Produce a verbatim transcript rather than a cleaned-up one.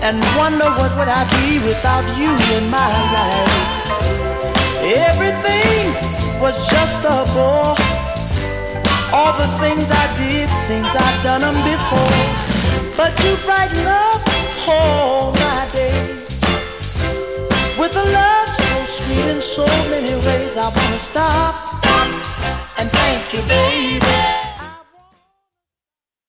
and wonder what would I be without you in my life. Everything was just a bore. All the things I did seems I've done them before. But you brighten up all my days with a love so sweet in so many ways. I wanna stop